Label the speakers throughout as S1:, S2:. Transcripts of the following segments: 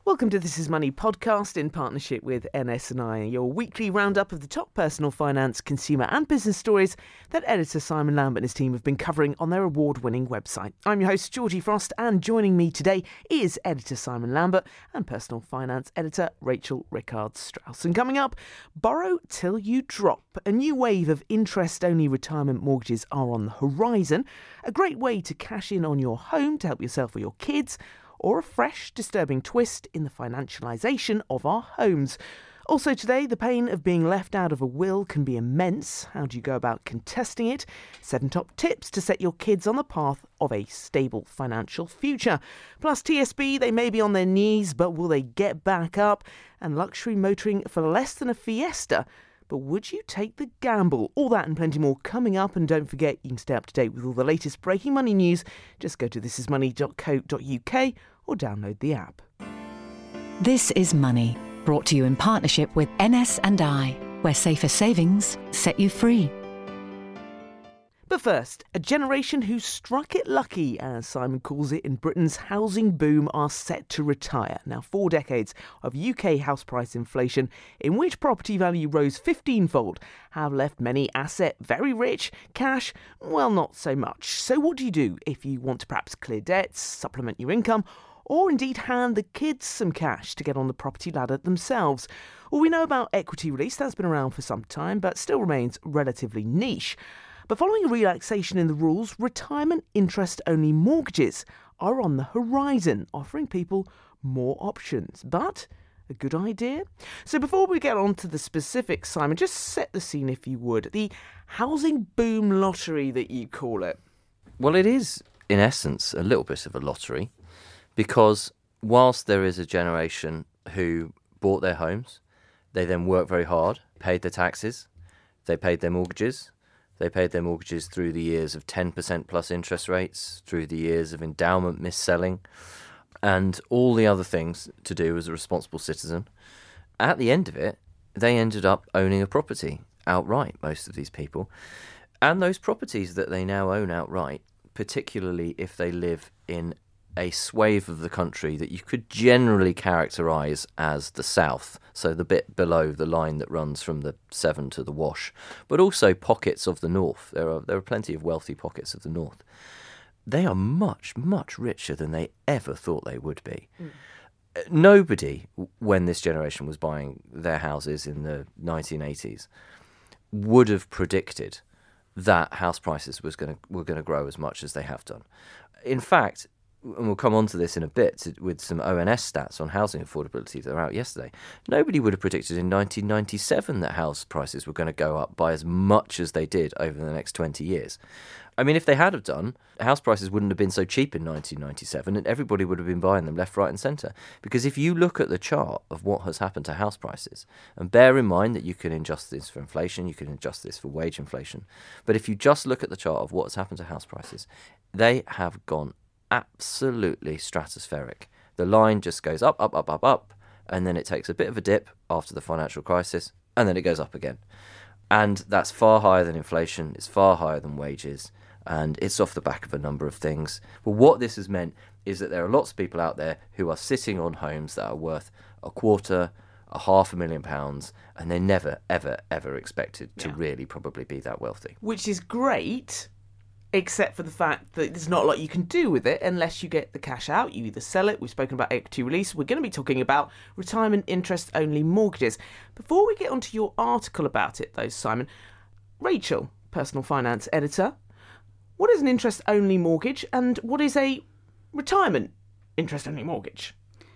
S1: Welcome to This Is Money podcast in partnership with NS&I, your weekly roundup of the top personal finance, consumer and business stories that editor Simon Lambert and his team have been covering on their award-winning website. I'm your host, Georgie Frost, and joining me today is editor Simon Lambert and personal finance editor Rachel Rickard-Strauss. And coming up, borrow till you drop. A new wave of interest-only retirement mortgages are on the horizon, a great way to cash in on your home to help yourself or your kids, or a fresh, disturbing twist in the financialisation of our homes. Also today, the pain of being left out of a will can be immense. How do you go about contesting it? 7 top tips to set your kids on the path of a stable financial future. Plus TSB, they may be on their knees, but will they get back up? And luxury motoring for less than a Fiesta. But would you take the gamble? All that and plenty more coming up. And don't forget, you can stay up to date with all the latest breaking money news. Just go to thisismoney.co.uk or download the app.
S2: This is Money, brought to you in partnership with NS&I, where safer savings set you free.
S1: But first, a generation who struck it lucky, as Simon calls it, in Britain's housing boom are set to retire. Now, 4 decades of UK house price inflation, in which property value rose 15-fold, have left many asset very rich, cash, well, not so much. So what do you do if you want to perhaps clear debts, supplement your income, or indeed hand the kids some cash to get on the property ladder themselves? Well, we know about equity release. That's been around for some time, but still remains relatively niche. But following a relaxation in the rules, retirement interest-only mortgages are on the horizon, offering people more options. But a good idea? So before we get on to the specifics, Simon, just set the scene if you would. The housing boom lottery that you call it.
S3: Well, it is, in essence, a little bit of a lottery, because whilst there is a generation who bought their homes, they then worked very hard, paid their taxes, they paid their mortgages. They paid their mortgages through the years of 10% plus interest rates, through the years of endowment mis-selling, and all the other things to do as a responsible citizen. At the end of it, they ended up owning a property outright, most of these people. And those properties that they now own outright, particularly if they live in a swathe of the country that you could generally characterise as the south, so the bit below the line that runs from the Severn to the Wash, but also pockets of the north. There are plenty of wealthy pockets of the north. They are much, much richer than they ever thought they would be. Nobody, when this generation was buying their houses in the 1980s, would have predicted that house prices were going to grow as much as they have done. In fact, and we'll come on to this in a bit with some ONS stats on housing affordability that are out yesterday, nobody would have predicted in 1997 that house prices were going to go up by as much as they did over the next 20 years. I mean, if they had have done, house prices wouldn't have been so cheap in 1997 and everybody would have been buying them left, right and centre. Because if you look at the chart of what has happened to house prices, and bear in mind that you can adjust this for inflation, you can adjust this for wage inflation, but if you just look at the chart of what has happened to house prices, they have gone absolutely stratospheric. The line just goes up, up, up, up, up, and then it takes a bit of a dip after the financial crisis, and then it goes up again. And that's far higher than inflation, it's far higher than wages, and it's off the back of a number of things. But what this has meant is that there are lots of people out there who are sitting on homes that are worth £250,000, £500,000, and they never, ever, ever expected to really probably be that wealthy.
S1: Which is great, except for the fact that there's not a lot you can do with it unless you get the cash out. You either sell it. We've spoken about equity release. We're going to be talking about retirement interest-only mortgages. Before we get onto your article about it, though, Simon, Rachel, personal finance editor, what is an interest-only mortgage and what is a retirement interest-only mortgage?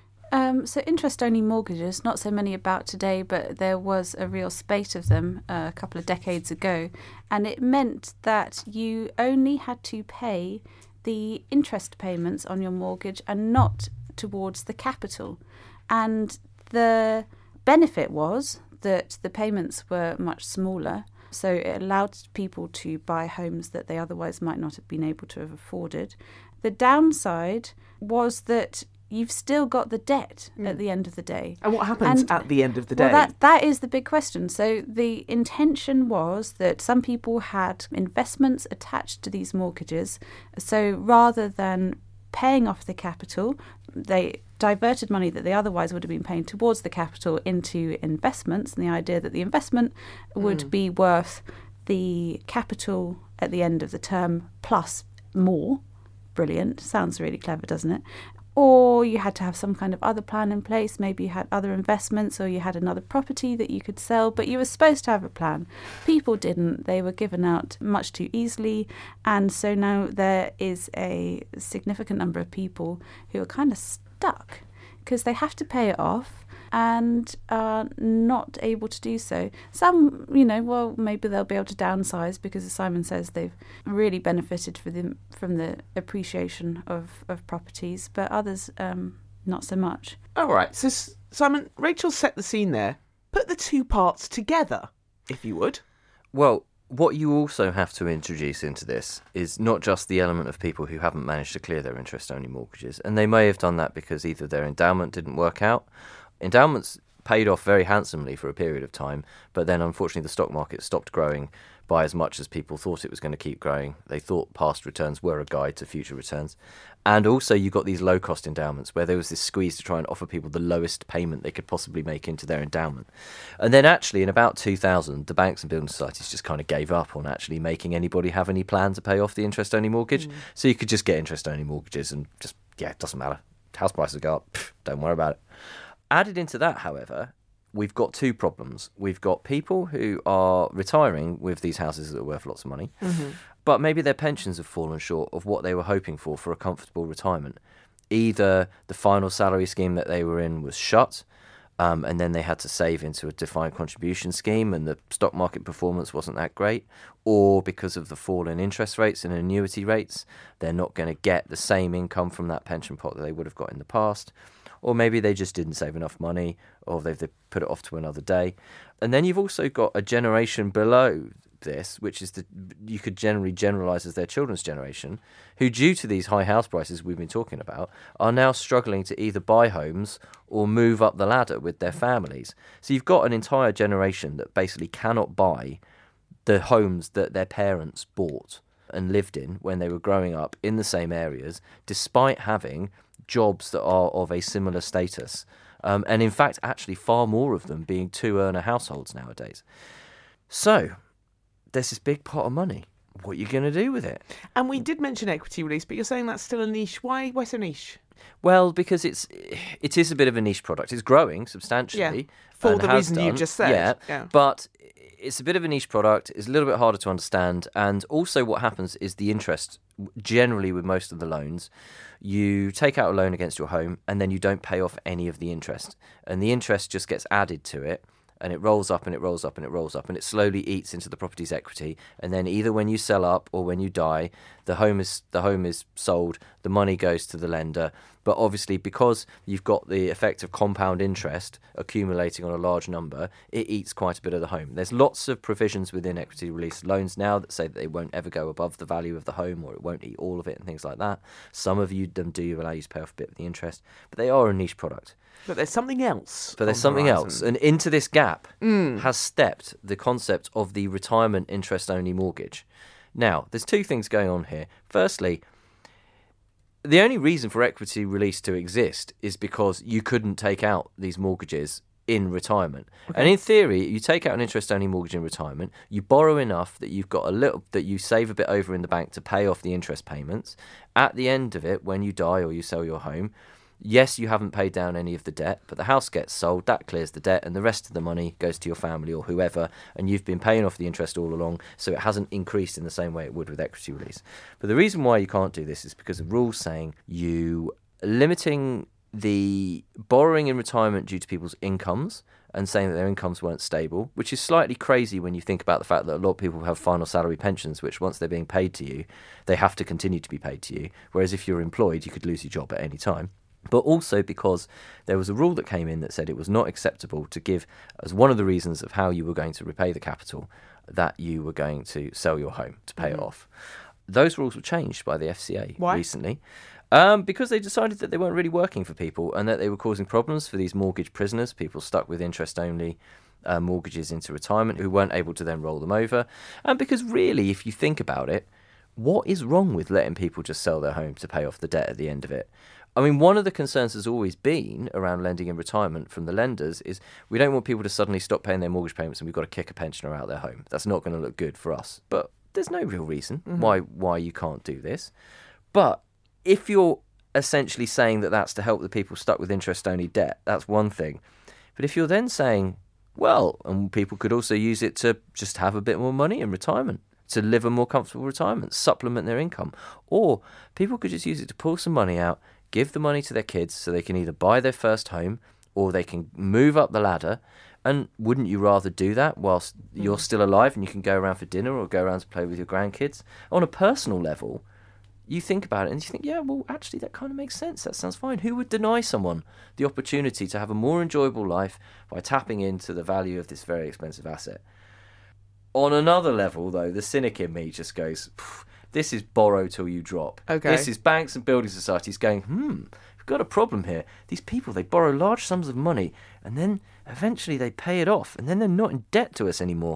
S4: So interest-only mortgages, not so many about today, but there was a real spate of them a couple of decades ago. And it meant that you only had to pay the interest payments on your mortgage and not towards the capital. And the benefit was that the payments were much smaller. So it allowed people to buy homes that they otherwise might not have been able to have afforded. The downside was that you've still got the debt at the end of the day.
S1: And what happens at the end of the day?
S4: Well, that is the big question. So the intention was that some people had investments attached to these mortgages. So rather than paying off the capital. They diverted money that they otherwise would have been paying towards the capital into investments, and the idea that the investment would be worth the capital at the end of the term plus more. Brilliant. Sounds really clever, doesn't it? Or you had to have some kind of other plan in place. Maybe you had other investments, or you had another property that you could sell, but you were supposed to have a plan. People didn't. They were given out much too easily. And so now there is a significant number of people who are kind of stuck because they have to pay it off and are not able to do so. Some, well, maybe they'll be able to downsize because, as Simon says, they've really benefited from the appreciation of properties, but others not so much.
S1: All right, so Simon, Rachel set the scene there. Put the two parts together, if you would.
S3: Well, what you also have to introduce into this is not just the element of people who haven't managed to clear their interest-only mortgages, and they may have done that because either their endowment didn't work out. Endowments paid off very handsomely for a period of time, but then unfortunately the stock market stopped growing by as much as people thought it was going to keep growing. They thought past returns were a guide to future returns. And also you got these low-cost endowments where there was this squeeze to try and offer people the lowest payment they could possibly make into their endowment. And then actually in about 2000, the banks and building societies just kind of gave up on actually making anybody have any plan to pay off the interest-only mortgage. So you could just get interest-only mortgages and just, it doesn't matter. House prices go up, don't worry about it. Added into that, however, we've got two problems. We've got people who are retiring with these houses that are worth lots of money, but maybe their pensions have fallen short of what they were hoping for a comfortable retirement. Either the final salary scheme that they were in was shut, and then they had to save into a defined contribution scheme and the stock market performance wasn't that great, or because of the fall in interest rates and annuity rates, they're not going to get the same income from that pension pot that they would have got in the past. Or maybe they just didn't save enough money, or they put it off to another day. And then you've also got a generation below this, which is you could generally generalise as their children's generation, who, due to these high house prices we've been talking about, are now struggling to either buy homes or move up the ladder with their families. So you've got an entire generation that basically cannot buy the homes that their parents bought and lived in when they were growing up in the same areas, despite having jobs that are of a similar status, and in fact actually far more of them being two-earner households nowadays. So there's this big pot of money. What are you going to do with it?
S1: And we did mention equity release, but you're saying that's still a niche. Why so niche?
S3: Well, because it is a bit of a niche product. It's growing substantially.
S1: For the reason you just said.
S3: Yeah, but it's a bit of a niche product. It's a little bit harder to understand. And also what happens is the interest, generally with most of the loans, you take out a loan against your home and then you don't pay off any of the interest. And the interest just gets added to it. And it rolls up and it rolls up and it rolls up and it slowly eats into the property's equity. And then either when you sell up or when you die, the home is sold, the money goes to the lender. But obviously, because you've got the effect of compound interest accumulating on a large number, it eats quite a bit of the home. There's lots of provisions within equity release loans now that say that they won't ever go above the value of the home, or it won't eat all of it and things like that. Some of them do allow you to pay off a bit of the interest, but they are a niche product.
S1: But there's something else.
S3: And into this gap has stepped the concept of the retirement interest-only mortgage. Now, there's two things going on here. Firstly, the only reason for equity release to exist is because you couldn't take out these mortgages in retirement. Okay. And in theory, you take out an interest-only mortgage in retirement, you borrow enough that you've got that you save a bit over in the bank to pay off the interest payments. At the end of it, when you die or you sell your home, yes, you haven't paid down any of the debt, but the house gets sold, that clears the debt, and the rest of the money goes to your family or whoever, and you've been paying off the interest all along, so it hasn't increased in the same way it would with equity release. But the reason why you can't do this is because of rules saying you limiting the borrowing in retirement due to people's incomes and saying that their incomes weren't stable, which is slightly crazy when you think about the fact that a lot of people have final salary pensions, which once they're being paid to you, they have to continue to be paid to you, whereas if you're employed, you could lose your job at any time. But also because there was a rule that came in that said it was not acceptable to give, as one of the reasons of how you were going to repay the capital, that you were going to sell your home to pay it off. Those rules were changed by the FCA recently because they decided that they weren't really working for people and that they were causing problems for these mortgage prisoners, people stuck with interest-only mortgages into retirement who weren't able to then roll them over. And because really, if you think about it, what is wrong with letting people just sell their home to pay off the debt at the end of it? I mean, one of the concerns has always been around lending in retirement from the lenders is we don't want people to suddenly stop paying their mortgage payments and we've got to kick a pensioner out of their home. That's not going to look good for us. But there's no real reason why you can't do this. But if you're essentially saying that that's to help the people stuck with interest-only debt, that's one thing. But if you're then saying, well, and people could also use it to just have a bit more money in retirement, to live a more comfortable retirement, supplement their income, or people could just use it to pull some money out, give the money to their kids so they can either buy their first home or they can move up the ladder. And wouldn't you rather do that whilst you're still alive and you can go around for dinner or go around to play with your grandkids? On a personal level, you think about it and you think, yeah, well, actually, that kind of makes sense. That sounds fine. Who would deny someone the opportunity to have a more enjoyable life by tapping into the value of this very expensive asset? On another level, though, the cynic in me just goes, this is borrow till you drop.
S1: Okay.
S3: This is banks and building societies going, we've got a problem here. These people, they borrow large sums of money and then eventually they pay it off and then they're not in debt to us anymore.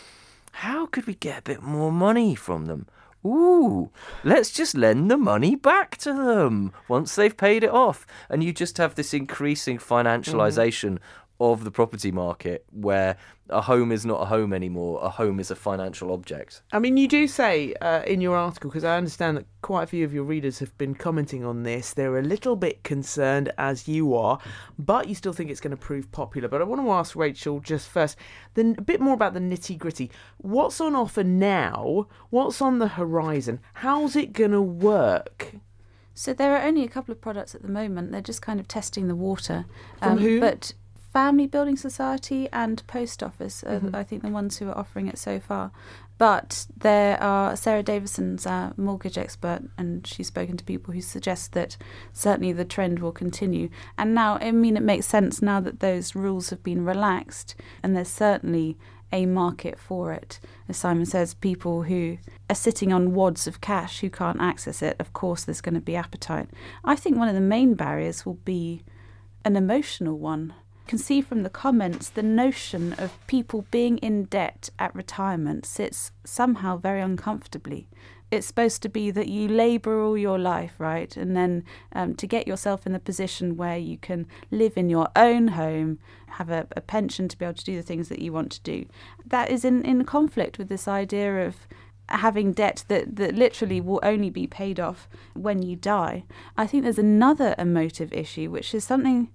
S3: How could we get a bit more money from them? Ooh, let's just lend the money back to them once they've paid it off. And you just have this increasing financialisation of the property market where a home is not a home anymore. A home is a financial object.
S1: I mean, you do say in your article, because I understand that quite a few of your readers have been commenting on this, they're a little bit concerned as you are, but you still think it's going to prove popular. But I want to ask Rachel just first, then a bit more about the nitty gritty. What's on offer now? What's on the horizon? How's it going to work?
S4: So there are only a couple of products at the moment. They're just kind of testing the water.
S1: From who?
S4: But Family Building Society and Post Office are, I think, the ones who are offering it so far. But there are Sarah Davison's a mortgage expert, and she's spoken to people who suggest that certainly the trend will continue. And now, I mean, it makes sense now that those rules have been relaxed, and there's certainly a market for it. As Simon says, people who are sitting on wads of cash who can't access it, of course there's going to be appetite. I think one of the main barriers will be an emotional one. You can see from the comments the notion of people being in debt at retirement sits somehow very uncomfortably. It's supposed to be that you labour all your life, right? And then to get yourself in the position where you can live in your own home, have a pension to be able to do the things that you want to do. That is in conflict with this idea of having debt that literally will only be paid off when you die. I think there's another emotive issue, which is something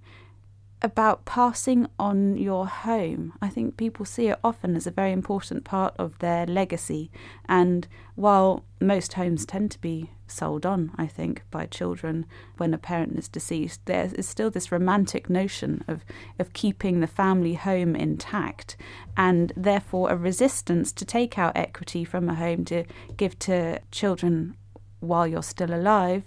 S4: about passing on your home. I think people see it often as a very important part of their legacy. And while most homes tend to be sold on, I think, by children when a parent is deceased, there is still this romantic notion of keeping the family home intact, and therefore a resistance to take out equity from a home to give to children while you're still alive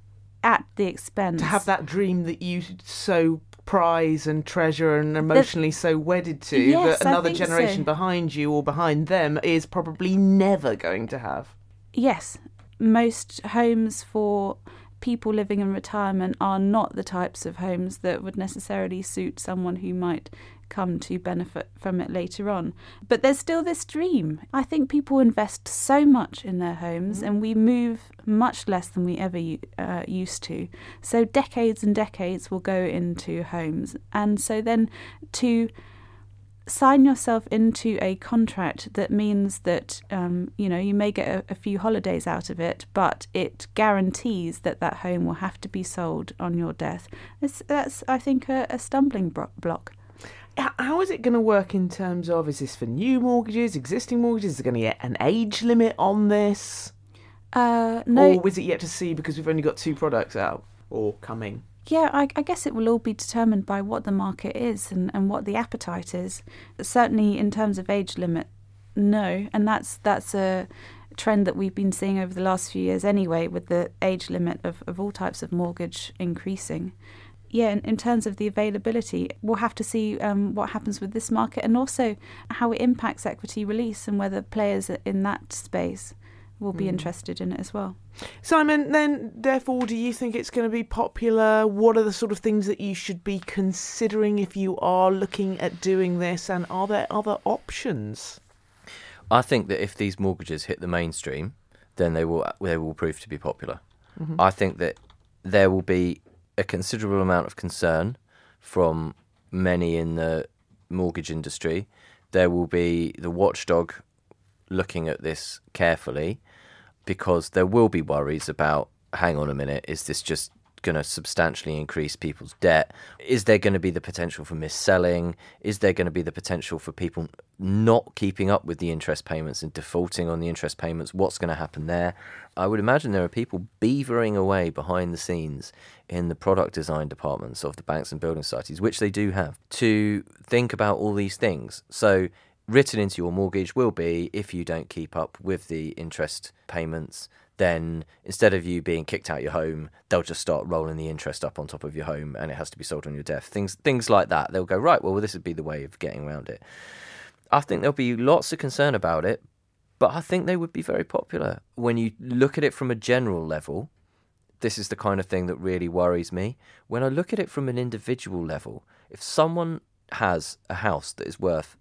S4: at the expense.
S1: To have that dream that you so prize and treasure and emotionally so wedded to,
S4: yes,
S1: that another generation behind you or behind them is probably never going to have.
S4: Yes, most homes for people living in retirement are not the types of homes that would necessarily suit someone who might come to benefit from it later on. But there's still this dream. I think people invest so much in their homes and we move much less than we ever used to. So decades and decades will go into homes. And so then to sign yourself into a contract that means that you may get a few holidays out of it, but it guarantees that home will have to be sold on your death. That's I think, a stumbling block.
S1: How is it going to work in terms of, is this for new mortgages, existing mortgages? Is it going to get an age limit on this?
S4: No.
S1: Or is it yet to see because we've only got 2 products out or coming?
S4: Yeah, I guess it will all be determined by what the market is and what the appetite is. Certainly in terms of age limit, no. And that's a trend that we've been seeing over the last few years anyway, with the age limit of all types of mortgage increasing. Yeah, in terms of the availability, we'll have to see what happens with this market and also how it impacts equity release and whether players in that space will be interested in it as well.
S1: Simon, then, therefore, do you think it's going to be popular? What are the sort of things that you should be considering if you are looking at doing this? And are there other options?
S3: I think that if these mortgages hit the mainstream, then they will prove to be popular. I think that there will be a considerable amount of concern from many in the mortgage industry. There will be the watchdog looking at this carefully, because there will be worries about, hang on a minute, is this just going to substantially increase people's debt? Is there going to be the potential for mis-selling? Is there going to be the potential for people not keeping up with the interest payments and defaulting on the interest payments? What's going to happen there? I would imagine there are people beavering away behind the scenes in the product design departments of the banks and building societies, which they do have, to think about all these things. So written into your mortgage will be, if you don't keep up with the interest payments, then instead of you being kicked out your home, they'll just start rolling the interest up on top of your home, and it has to be sold on your death. Things like that. They'll go, right, well, this would be the way of getting around it. I think there'll be lots of concern about it, but I think they would be very popular. When you look at it from a general level, this is the kind of thing that really worries me. When I look at it from an individual level, if someone has a house that is worth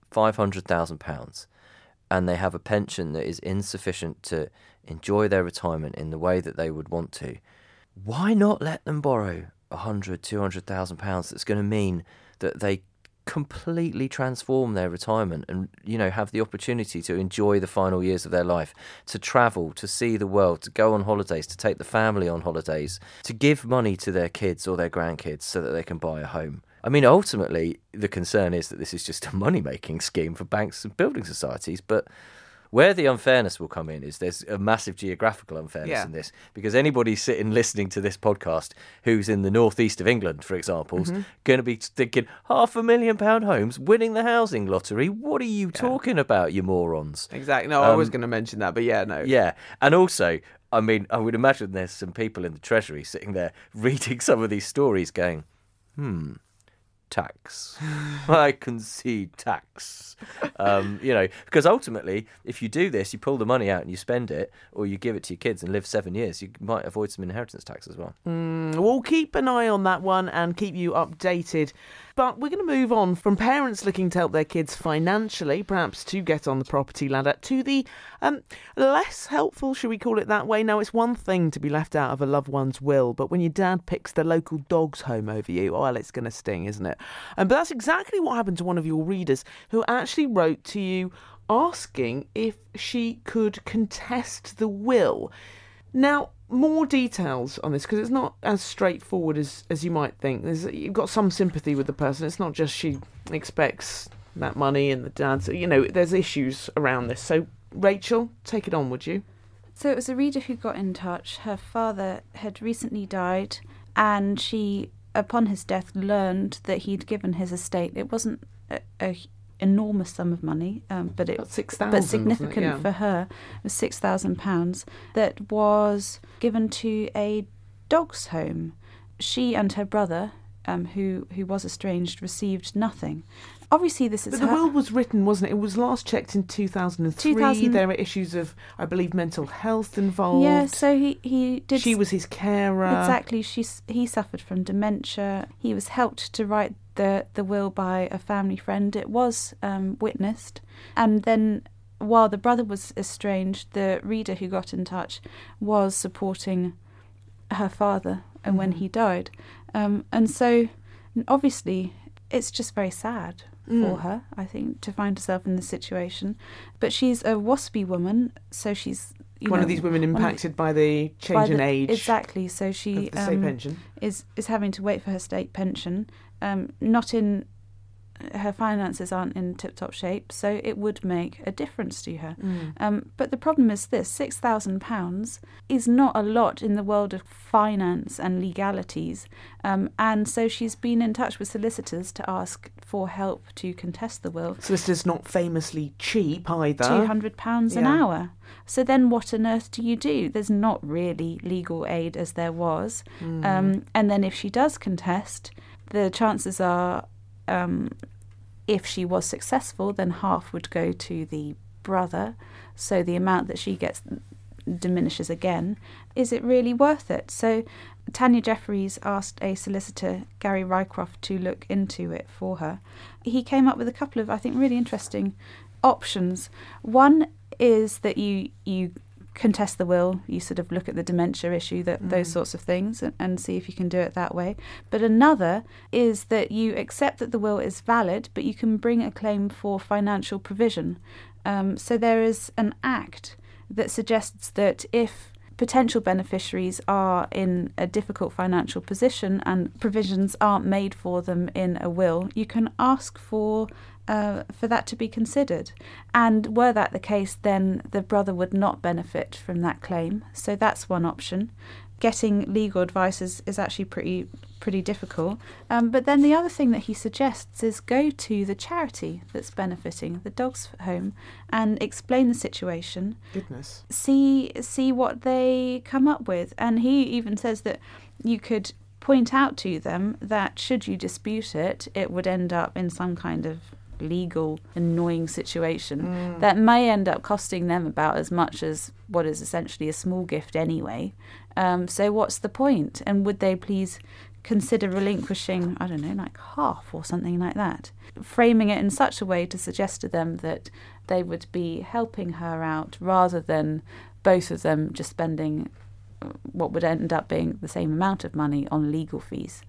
S3: £500,000 and they have a pension that is insufficient to enjoy their retirement in the way that they would want to, why not let them borrow £100,000-200,000 that's going to mean that they completely transform their retirement and, have the opportunity to enjoy the final years of their life, to travel, to see the world, to go on holidays, to take the family on holidays, to give money to their kids or their grandkids so that they can buy a home. I mean, ultimately, the concern is that this is just a money-making scheme for banks and building societies, but where the unfairness will come in is there's a massive geographical unfairness in this, because anybody sitting listening to this podcast who's in the northeast of England, for example, is going to be thinking, £500,000 homes winning the housing lottery? What are you talking about, you morons?
S1: Exactly. No, I was going to mention that, but no.
S3: Yeah, and also, I mean, I would imagine there's some people in the Treasury sitting there reading some of these stories going, tax. I can see tax. Because ultimately, if you do this, you pull the money out and you spend it, or you give it to your kids and live 7 years, you might avoid some inheritance tax as well.
S1: We'll keep an eye on that one and keep you updated. But we're going to move on from parents looking to help their kids financially, perhaps to get on the property ladder, to the less helpful, should we call it that way? Now, it's one thing to be left out of a loved one's will, but when your dad picks the local dog's home over you, well, it's going to sting, isn't it? But that's exactly what happened to one of your readers, who actually wrote to you asking if she could contest the will. Now, more details on this, because it's not as straightforward as you might think. You've got some sympathy with the person. It's not just she expects that money and the dad's, there's issues around this. So, Rachel, take it on, would you?
S4: So it was a reader who got in touch. Her father had recently died, and she, upon his death, learned that he'd given his estate. It wasn't a enormous sum of money, but significant for her. It was £6,000 that was given to a dog's home. She and her brother, who was estranged, received nothing. Obviously, this is.
S1: But the will was written, wasn't it? It was last checked in 2003. There were issues of, I believe, mental health involved.
S4: Yeah, so he did.
S1: She was his carer.
S4: Exactly. He suffered from dementia. He was helped to write the will by a family friend. It was witnessed, and then while the brother was estranged, the reader who got in touch was supporting her father, and when he died, and so obviously it's just very sad for her, I think, to find herself in this situation. But she's a WASPy woman, so she's
S1: one of these women impacted by the change in age.
S4: Exactly. So she
S1: the state pension
S4: is having to wait for her state pension. Her finances aren't in tip-top shape, so it would make a difference to her. But the problem is this: £6,000 is not a lot in the world of finance and legalities. And so she's been in touch with solicitors to ask for help to contest the will.
S1: Solicitors not famously cheap either.
S4: £200 an hour. So then what on earth do you do? There's not really legal aid as there was. And then if she does contest, the chances are, if she was successful, then half would go to the brother, so the amount that she gets diminishes again. Is it really worth it? So Tanya Jeffries asked a solicitor, Gary Rycroft, to look into it for her. He came up with a couple of, I think, really interesting options. One is that you contest the will. You sort of look at the dementia issue, those sorts of things, and see if you can do it that way. But another is that you accept that the will is valid, but you can bring a claim for financial provision. So there is an act that suggests that if potential beneficiaries are in a difficult financial position and provisions aren't made for them in a will, you can ask for that to be considered. And were that the case, then the brother would not benefit from that claim. So that's one option. Getting legal advice is actually pretty difficult. But then the other thing that he suggests is go to the charity that's benefiting, the dog's home, and explain the situation.
S1: Goodness.
S4: See what they come up with. And he even says that you could point out to them that should you dispute it, it would end up in some kind of legal annoying situation that may end up costing them about as much as what is essentially a small gift anyway. So what's the point? And would they please consider relinquishing, I don't know, like half or something like that? Framing it in such a way to suggest to them that they would be helping her out rather than both of them just spending what would end up being the same amount of money on legal fees.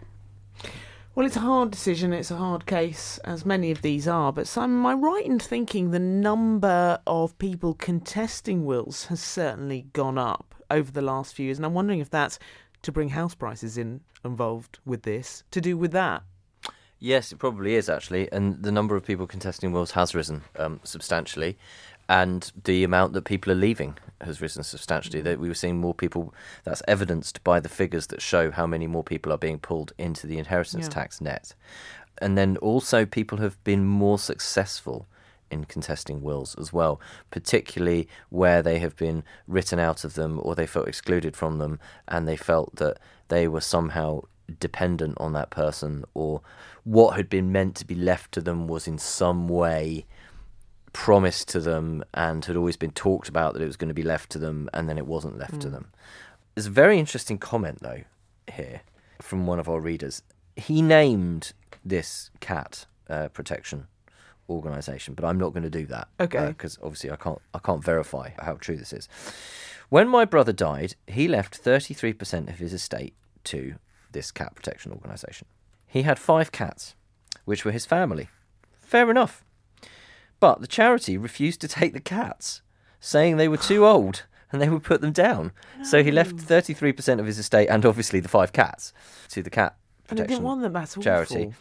S1: Well, it's a hard decision, it's a hard case, as many of these are, but Simon, am I right in thinking the number of people contesting wills has certainly gone up over the last few years? And I'm wondering if that's to bring house prices involved with this, to do with that.
S3: Yes, it probably is, actually, and the number of people contesting wills has risen substantially, and the amount that people are leaving has risen substantially. That we were seeing more people. That's evidenced by the figures that show how many more people are being pulled into the inheritance tax net. And then also people have been more successful in contesting wills as well, particularly where they have been written out of them or they felt excluded from them and they felt that they were somehow dependent on that person, or what had been meant to be left to them was in some way promised to them and had always been talked about that it was going to be left to them, and then it wasn't left to them. There's a very interesting comment, though, here from one of our readers. He named this cat protection organisation, but I'm not going to do that.
S1: Okay.
S3: Because obviously I can't verify how true this is. When my brother died, he left 33% of his estate to this cat protection organisation. He had 5 cats, which were his family. Fair enough. But the charity refused to take the cats, saying they were too old and they would put them down. No. So he left 33% of his estate and obviously the 5 cats to the cat protection
S1: and he didn't want them, that's
S3: charity.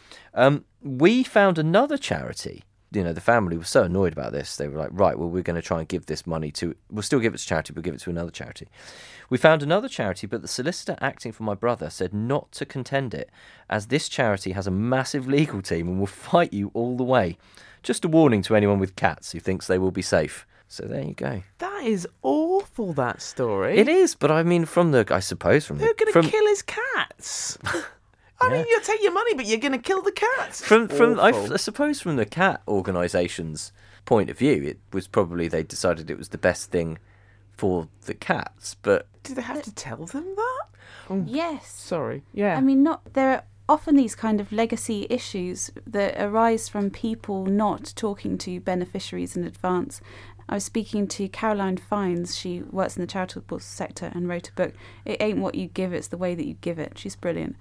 S3: We found another charity. You know, the family was so annoyed about this. They were like, right, well, we're going to try and give this money to... We'll still give it to charity, but we'll give it to another charity. We found another charity, but the solicitor acting for my brother said not to contend it, as this charity has a massive legal team and will fight you all the way. Just a warning to anyone with cats who thinks they will be safe. So there you go.
S1: That is awful, that story.
S3: It is, but I mean, Who's going
S1: to kill his cats? I mean, you'll take your money, but you're going to kill the cats.
S3: I suppose from the cat organisation's point of view, it was probably they decided it was the best thing for the cats. But
S1: do they have to tell them that? Oh,
S4: yes.
S1: Sorry. Yeah.
S4: I mean, there are often these kind of legacy issues that arise from people not talking to beneficiaries in advance. I was speaking to Caroline Fiennes. She works in the charitable sector and wrote a book, It Ain't What You Give, It's the Way That You Give It. She's brilliant.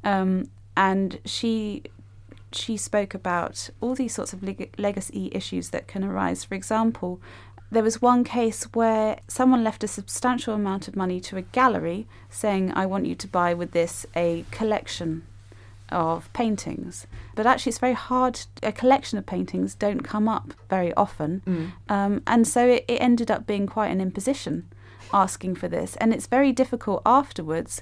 S4: And she spoke about all these sorts of legacy issues that can arise. For example, there was one case where someone left a substantial amount of money to a gallery saying, I want you to buy with this a collection of paintings, but actually it's very hard. A collection of paintings don't come up very often, and so it ended up being quite an imposition asking for this, and it's very difficult afterwards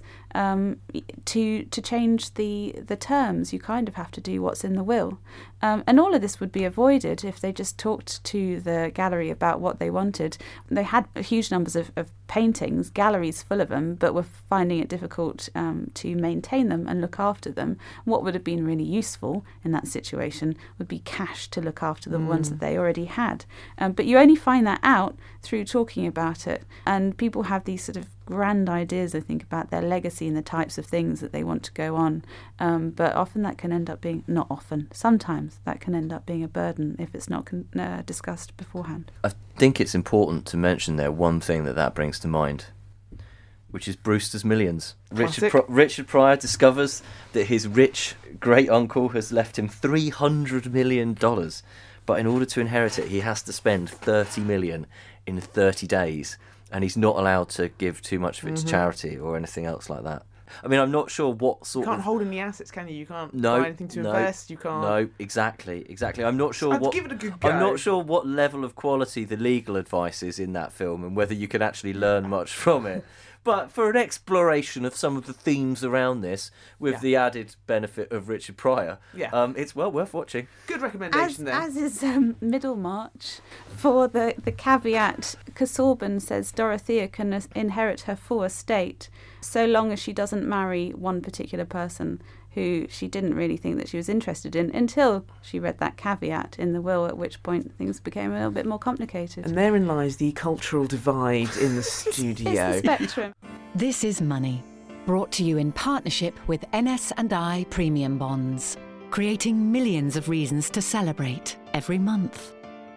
S4: to change the terms. You kind of have to do what's in the will, and all of this would be avoided if they just talked to the gallery about what they wanted. They had huge numbers of paintings, galleries full of them, but were finding it difficult to maintain them and look after them. What would have been really useful in that situation would be cash to look after the ones that they already had. But you only find that out through talking about it, and people have these sort of grand ideas, I think, about their legacy and the types of things that they want to go on. But often that can end up being, not often, sometimes that can end up being a burden if it's not discussed beforehand.
S3: I think it's important to mention there one thing that brings to mind, which is Brewster's Millions. Richard Pryor discovers that his rich great-uncle has left him $300 million, but in order to inherit it, he has to spend $30 million in 30 days. And he's not allowed to give too much of it to charity or anything else like that. I mean, I'm not sure what sort of...
S1: You can't hold any assets, can you? You can't buy anything to invest. You can't...
S3: No, exactly. I'm not sure
S1: what... give it a good go.
S3: I'm not sure what level of quality the legal advice is in that film and whether you can actually learn much from it. But for an exploration of some of the themes around this, with the added benefit of Richard Pryor, it's well worth watching.
S1: Good recommendation there.
S4: As is Middlemarch. For the caveat, Casaubon says Dorothea can inherit her full estate so long as she doesn't marry one particular person who she didn't really think that she was interested in until she read that caveat in the will, at which point things became a little bit more complicated.
S1: And therein lies the cultural divide in the studio.
S4: It's the spectrum.
S2: This is Money, brought to you in partnership with NS&I Premium Bonds, creating millions of reasons to celebrate every month.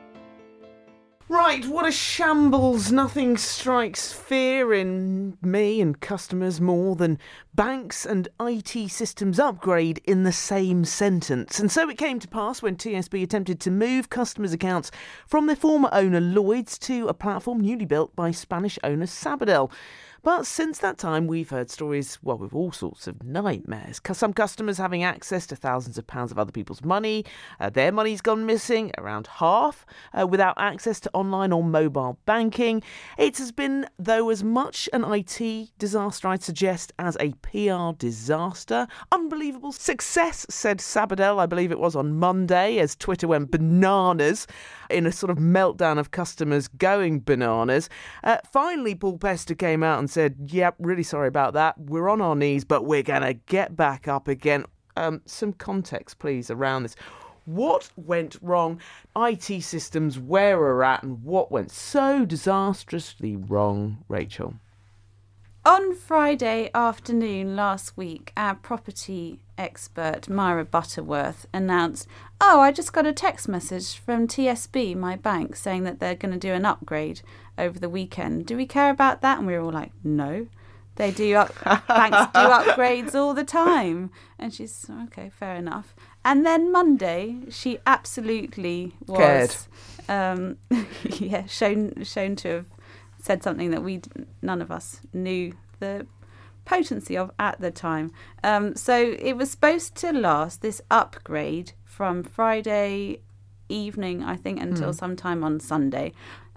S1: Right, what a shambles. Nothing strikes fear in me and customers more than banks and IT systems upgrade in the same sentence. And so it came to pass when TSB attempted to move customers' accounts from their former owner Lloyds to a platform newly built by Spanish owner Sabadell. But since that time, we've heard stories, well, with all sorts of nightmares. Some customers having access to thousands of pounds of other people's money. Their money's gone missing, around half, without access to online or mobile banking. It has been, though, as much an IT disaster, I'd suggest, as a PR disaster. Unbelievable success, said Sabadell, I believe it was on Monday, as Twitter went bananas in a sort of meltdown of customers going bananas. Finally, Paul Pester came out and said, yep, really sorry about that. We're on our knees, but we're going to get back up again. Some context, please, around this. What went wrong? IT systems, where we're at, and what went so disastrously wrong, Rachel?
S4: On Friday afternoon last week, our property expert, Myra Butterworth, announced, I just got a text message from TSB, my bank, saying that they're going to do an upgrade over the weekend. Do we care about that? And we were all like, no. They do. Banks do upgrades all the time. And she's, okay, fair enough. And then Monday, she absolutely was shown to have said something that none of us knew the potency of at the time. So it was supposed to last, this upgrade, from Friday evening, I think, until sometime on Sunday.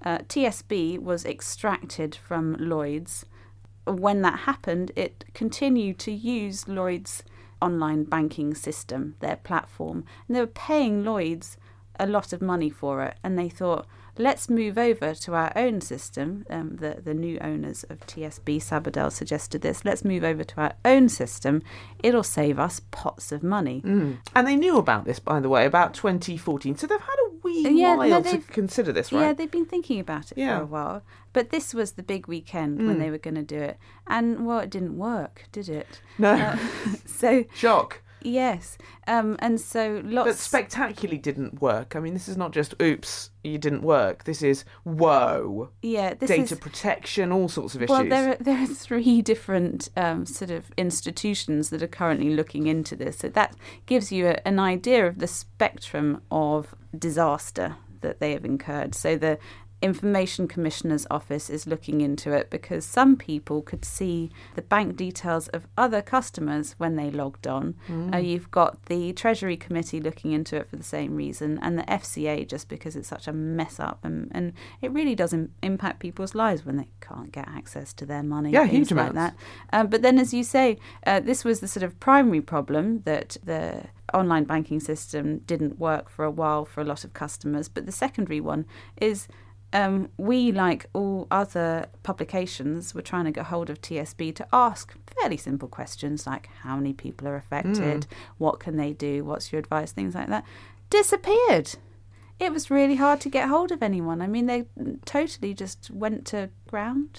S4: TSB was extracted from Lloyds. When that happened, it continued to use Lloyds' online banking system, their platform, and they were paying Lloyds a lot of money for it, and they thought, let's move over to our own system. The new owners of TSB, Sabadell, suggested this. Let's move over to our own system. It'll save us pots of money.
S1: And they knew about this, by the way, about 2014. So they've had a wee while to consider this, right?
S4: Yeah, they've been thinking about it for a while. But this was the big weekend when they were going to do it. And, well, it didn't work, did it?
S1: No.
S4: So
S1: Shock.
S4: Yes. And so lots...
S1: But spectacularly didn't work. I mean, this is not just, oops, you didn't work. This is, whoa.
S4: Yeah.
S1: Data protection, all sorts of issues.
S4: Well, there are three different sort of institutions that are currently looking into this. So that gives you an idea of the spectrum of disaster that they have incurred. So the Information Commissioner's Office is looking into it because some people could see the bank details of other customers when they logged on. You've got the Treasury Committee looking into it for the same reason, and the FCA just because it's such a mess up, and it really does impact people's lives when they can't get access to their money.
S1: Yeah,
S4: things
S1: huge
S4: like
S1: amounts.
S4: that. But then, as you say, this was the sort of primary problem, that the online banking system didn't work for a while for a lot of customers. But the secondary one is we, like all other publications, were trying to get hold of TSB to ask fairly simple questions like how many people are affected, what can they do, what's your advice, things like that. Disappeared. It was really hard to get hold of anyone. I mean, they totally just went to ground.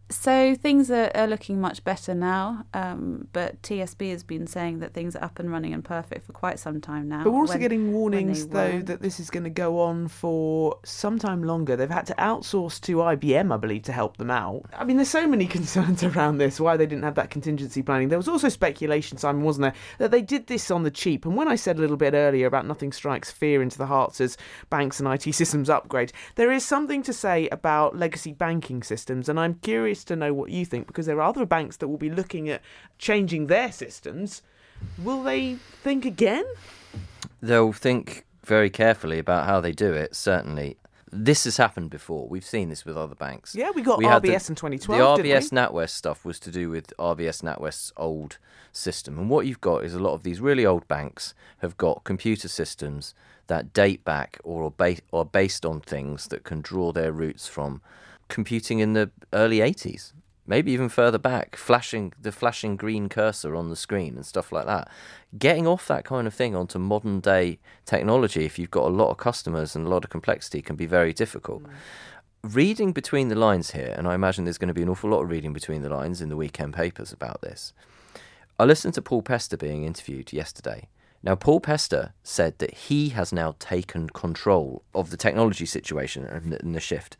S4: So things are looking much better now, but TSB has been saying that things are up and running and perfect for quite some time now.
S1: But we're also getting warnings, though, that this is going to go on for some time longer. They've had to outsource to IBM, I believe, to help them out. I mean, there's so many concerns around this, why they didn't have that contingency planning. There was also speculation, Simon, wasn't there, that they did this on the cheap. And when I said a little bit earlier about nothing strikes fear into the hearts as banks and IT systems upgrade, there is something to say about legacy banking systems, and I'm curious to know what you think, because there are other banks that will be looking at changing their systems. Will they think again?
S3: They'll think very carefully about how they do it, certainly. This has happened before. We've seen this with other banks.
S1: Yeah, we got RBS in 2012,
S3: The RBS NatWest stuff was to do with RBS NatWest's old system. And what you've got is a lot of these really old banks have got computer systems that date back or are based on things that can draw their roots from computing in the early 80s, maybe even further back, the flashing green cursor on the screen and stuff like that. Getting off that kind of thing onto modern day technology, if you've got a lot of customers and a lot of complexity, can be very difficult. Reading between the lines here, and I imagine there's going to be an awful lot of reading between the lines in the weekend papers about this. I listened to Paul Pester being interviewed yesterday. Now, Paul Pester said that he has now taken control of the technology situation and the shift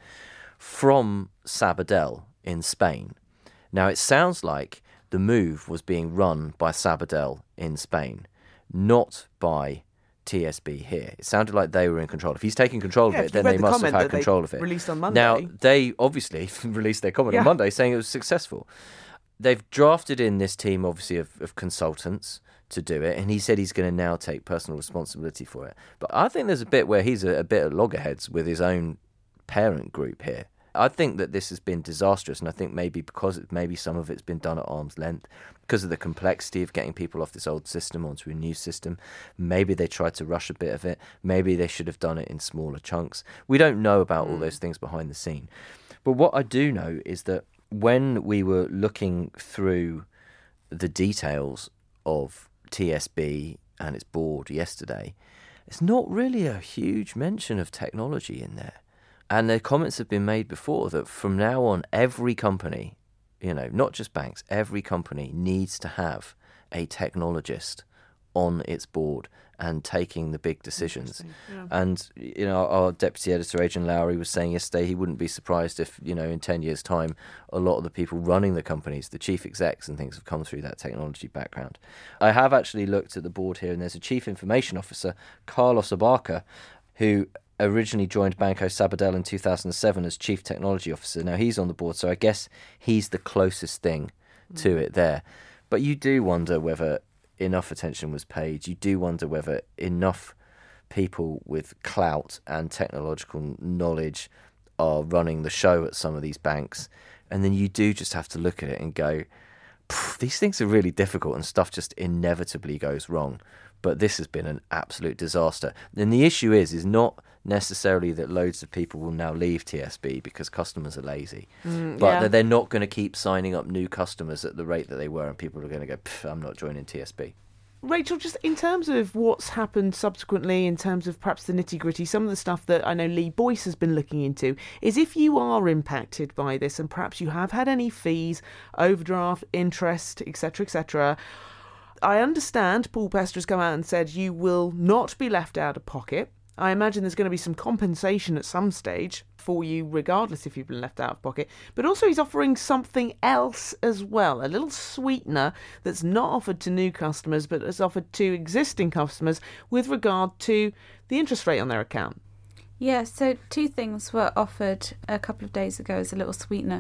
S3: from Sabadell in Spain. Now, it sounds like the move was being run by Sabadell in Spain, not by TSB here. It sounded like they were in control. If he's taking control of it, then they must have had control of it.
S1: Released on Monday.
S3: Now, they obviously released their comment on Monday saying it was successful. They've drafted in this team, obviously, of consultants to do it, and he said he's going to now take personal responsibility for it. But I think there's a bit where he's a bit at loggerheads with his own parent group here. I think that this has been disastrous, and I think maybe some of it's been done at arm's length because of the complexity of getting people off this old system onto a new system. Maybe they tried to rush a bit of it. Maybe they should have done it in smaller chunks. We don't know about all those things behind the scene. But what I do know is that when we were looking through the details of TSB and its board yesterday, it's not really a huge mention of technology in there. And the comments have been made before that from now on, every company, not just banks, every company needs to have a technologist on its board and taking the big decisions. Yeah. And, our deputy editor, Adrian Lowry, was saying yesterday he wouldn't be surprised if, in 10 years' time, a lot of the people running the companies, the chief execs and things, have come through that technology background. I have actually looked at the board here, and there's a chief information officer, Carlos Abarca, who originally joined Banco Sabadell in 2007 as chief technology officer. Now he's on the board, so I guess he's the closest thing to it there. But you do wonder whether enough attention was paid. You do wonder whether enough people with clout and technological knowledge are running the show at some of these banks. And then you do just have to look at it and go, these things are really difficult and stuff just inevitably goes wrong. But this has been an absolute disaster. And the issue is not necessarily that loads of people will now leave TSB because customers are lazy, but that they're not going to keep signing up new customers at the rate that they were, and people are going to go, I'm not joining TSB.
S1: Rachel, just in terms of what's happened subsequently, in terms of perhaps the nitty-gritty, some of the stuff that I know Lee Boyce has been looking into, is if you are impacted by this and perhaps you have had any fees, overdraft, interest, etc., I understand Paul Pester has come out and said you will not be left out of pocket. I imagine there's going to be some compensation at some stage for you, regardless if you've been left out of pocket. But also he's offering something else as well, a little sweetener that's not offered to new customers, but is offered to existing customers with regard to the interest rate on their account.
S4: Yeah, so two things were offered a couple of days ago as a little sweetener.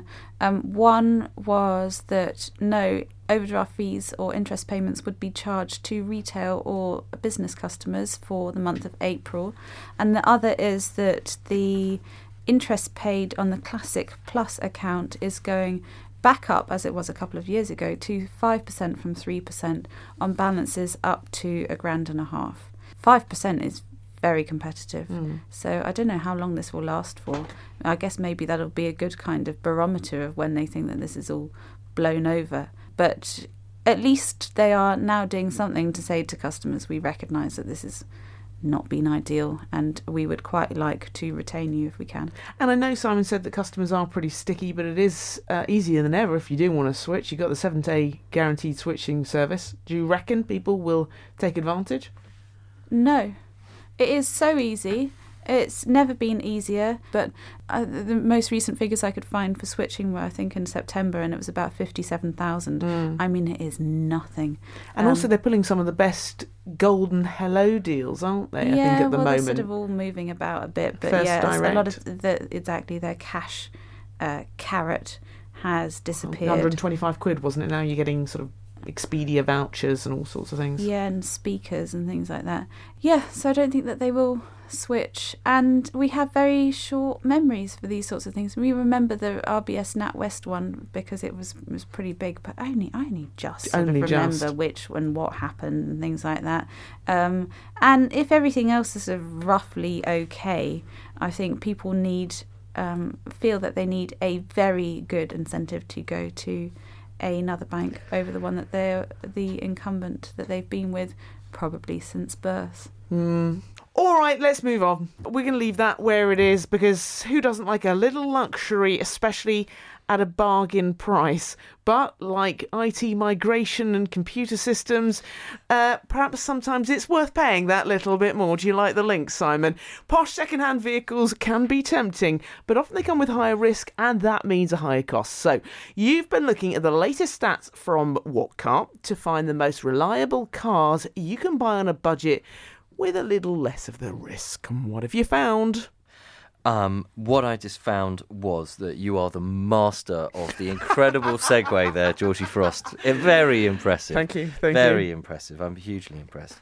S4: One was that no overdraft fees or interest payments would be charged to retail or business customers for the month of April. And the other is that the interest paid on the Classic Plus account is going back up, as it was a couple of years ago, to 5% from 3% on balances up to $1,500. 5% is very competitive. So I don't know how long this will last for. I guess maybe that'll be a good kind of barometer of when they think that this is all blown over. But at least they are now doing something to say to customers, we recognise that this is not been ideal, and we would quite like to retain you if we can.
S1: And I know Simon said that customers are pretty sticky, but it is easier than ever if you do want to switch. You've got the 7-day guaranteed switching service. Do you reckon people will take advantage?
S4: No. It is so easy. It's never been easier, but the most recent figures I could find for switching were, I think, in September, and it was about 57,000. I mean, it is nothing.
S1: And also they're pulling some of the best golden hello deals, aren't they? I think at the moment.
S4: They're sort of all moving about a bit, but
S1: First
S4: yeah,
S1: Direct.
S4: a lot of their cash carrot has disappeared.
S1: £125, wasn't it? Now you're getting sort of Expedia vouchers and all sorts of things.
S4: Yeah, and speakers and things like that. Yeah, so I don't think that they will switch. And we have very short memories for these sorts of things. We remember the RBS NatWest one because it was pretty big, but I only just remember which and what happened and things like that. And if everything else is sort of roughly okay, I think people feel that they need a very good incentive to go to another bank over the one that they're the incumbent that they've been with probably since birth.
S1: All right, let's move on. We're going to leave that where it is because who doesn't like a little luxury, especially at a bargain price? But like IT migration and computer systems, perhaps sometimes it's worth paying that little bit more. Do you like the link, Simon? Posh second-hand vehicles can be tempting, but often they come with higher risk, and that means a higher cost. So you've been looking at the latest stats from What Car to find the most reliable cars you can buy on a budget with a little less of the risk. And what have you found?
S3: What I just found was that you are the master of the incredible segue there, Georgie Frost. Very impressive.
S1: Thank you.
S3: Very impressive. I'm hugely impressed.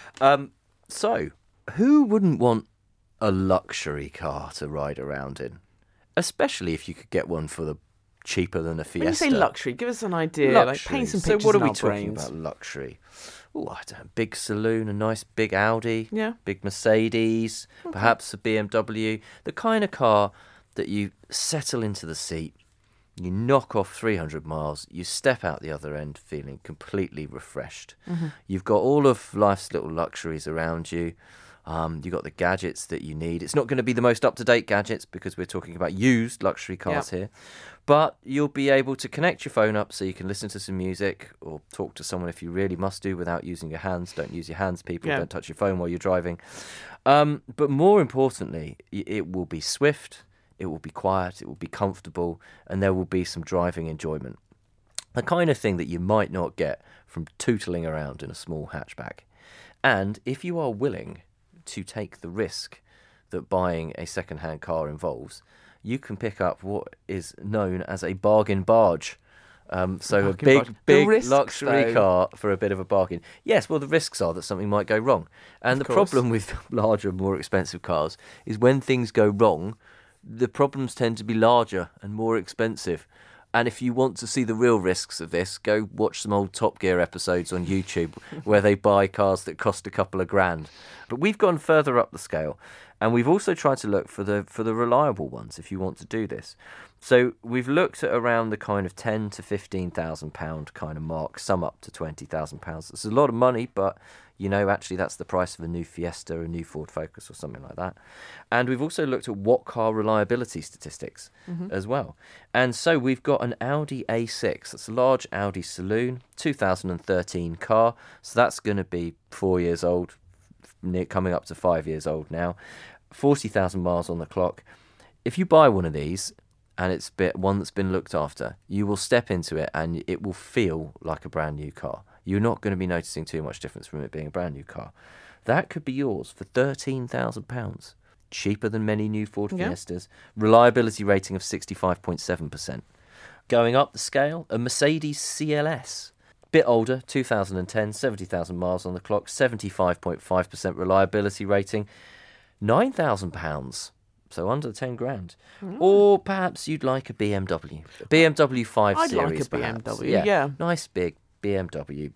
S3: So, who wouldn't want a luxury car to ride around in? Especially if you could get one for the cheaper than a Fiesta.
S1: When you say luxury, give us an idea.
S3: Luxury.
S1: Like paint some
S3: So
S1: pictures
S3: what are
S1: in
S3: we
S1: our
S3: talking
S1: brains.
S3: about luxury? Oh, I don't know, big saloon, a nice big Audi,
S1: Yeah.
S3: big Mercedes, perhaps a BMW. The kind of car that you settle into the seat, you knock off 300 miles, you step out the other end feeling completely refreshed. You've got all of life's little luxuries around you. You've got the gadgets that you need. It's not going to be the most up-to-date gadgets because we're talking about used luxury cars here. But you'll be able to connect your phone up so you can listen to some music or talk to someone if you really must do without using your hands. Don't use your hands, people.
S1: Yeah.
S3: Don't touch your phone while you're driving. But more importantly, it will be swift, it will be quiet, it will be comfortable, and there will be some driving enjoyment. The kind of thing that you might not get from tootling around in a small hatchback. And if you are willing to take the risk that buying a second-hand car involves, you can pick up what is known as a bargain barge. So a big
S1: risks,
S3: luxury
S1: though.
S3: car for a bit of a bargain. Yes, well, the risks are that something might go wrong. And the problem with larger, more expensive cars is when things go wrong, the problems tend to be larger and more expensive. And if you want to see the real risks of this, go watch some old Top Gear episodes on YouTube where they buy cars that cost a couple of grand. But we've gone further up the scale, and we've also tried to look for the reliable ones if you want to do this. So we've looked at around the kind of £10,000 to £15,000 kind of mark, some up to £20,000. It's a lot of money, but you know, actually that's the price of a new Fiesta, a new Ford Focus or something like that. And we've also looked at What Car reliability statistics as well. And so we've got an Audi A6. That's a large Audi saloon, 2013 car. So that's going to be 4 years old, coming up to 5 years old now. 40,000 miles on the clock. If you buy one of these, and it's one that's been looked after, you will step into it and it will feel like a brand new car. You're not going to be noticing too much difference from it being a brand new car. That could be yours for £13,000. Cheaper than many new Ford Fiestas. Reliability rating of 65.7%. Going up the scale, a Mercedes CLS. Bit older, 2010, 70,000 miles on the clock, 75.5% reliability rating. £9,000. So under 10 grand. Or perhaps you'd like a BMW. A BMW 5
S1: I'd
S3: Series.
S1: like a
S3: perhaps.
S1: BMW, yeah.
S3: Nice big BMW.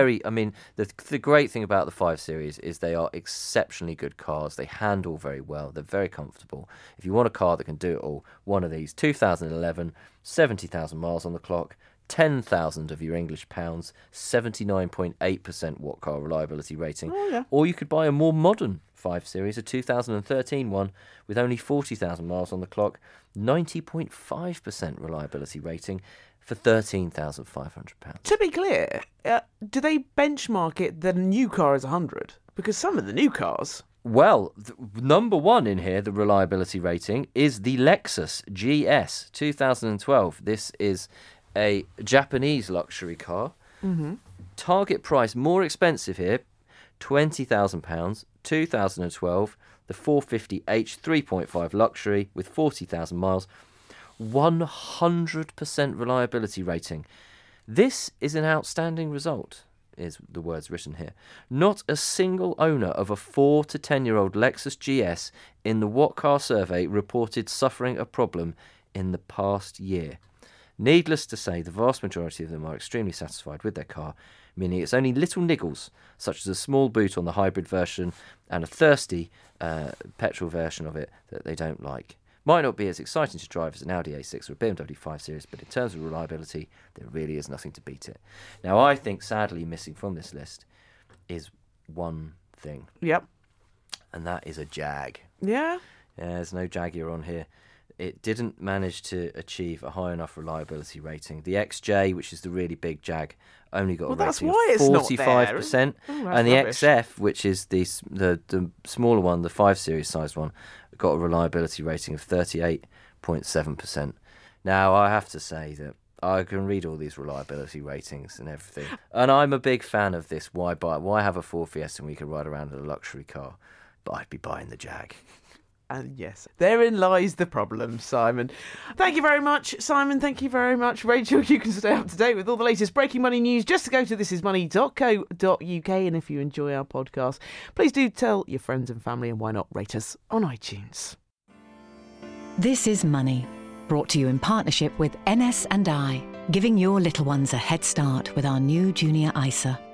S3: The great thing about the 5 Series is they are exceptionally good cars. They handle very well. They're very comfortable. If you want a car that can do it all, one of these, 2011, 70,000 miles on the clock, 10,000 of your English pounds, 79.8% What Car reliability rating. Or you could buy a more modern 5 Series, a 2013 one with only 40,000 miles on the clock, 90.5% reliability rating for £13,500.
S1: To be clear, do they benchmark it the new car is 100? Because some of the new cars...
S3: Well, number one in here, the reliability rating, is the Lexus GS 2012. This is a Japanese luxury car.
S1: Mm-hmm.
S3: Target price more expensive here, £20,000, 2012, the 450h 3.5 luxury with 40,000 miles, 100% reliability rating. This is an outstanding result, is the words written here. Not a single owner of a 4 to 10-year-old Lexus GS in the What Car survey reported suffering a problem in the past year. Needless to say, the vast majority of them are extremely satisfied with their car, meaning it's only little niggles, such as a small boot on the hybrid version and a thirsty petrol version of it, that they don't like. Might not be as exciting to drive as an Audi A6 or a BMW 5 Series, but in terms of reliability, there really is nothing to beat it. Now, I think, sadly, missing from this list is one thing.
S1: Yep.
S3: And that is a Jag.
S1: Yeah?
S3: Yeah, there's no Jaguar on here. It didn't manage to achieve a high enough reliability rating. The XJ, which is the really big Jag, only got a rating of 45%. And the
S1: rubbish.
S3: XF, which is the smaller one, the 5 Series sized one, got a reliability rating of 38.7%. Now, I have to say that I can read all these reliability ratings and everything. And I'm a big fan of this. Why have a Ford Fiesta when we can ride around in a luxury car? But I'd be buying the Jag.
S1: And yes, therein lies the problem, Simon. Thank you very much, Simon. Thank you very much, Rachel. You can stay up to date with all the latest breaking money news. Just to go to thisismoney.co.uk. And if you enjoy our podcast, please do tell your friends and family, and why not rate us on iTunes.
S2: This is Money, brought to you in partnership with NS&I, giving your little ones a head start with our new Junior ISA.